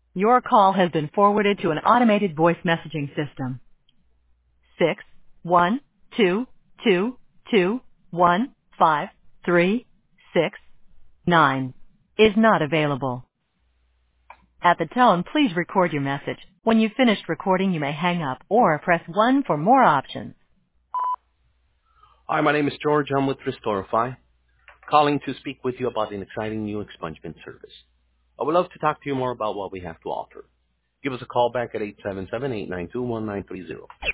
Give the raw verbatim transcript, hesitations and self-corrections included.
Your call has been forwarded to an automated voice messaging system. Six one two two two one five three six nine is not available. At the tone, please record your message. When you've finished recording, you may hang up or press one for more options. Hi, my name is George. I'm with Restorify, calling to speak with you about an exciting new expungement service. I would love to talk to you more about what we have to offer. Give us a call back at eight seven seven, eight nine two, one nine three zero.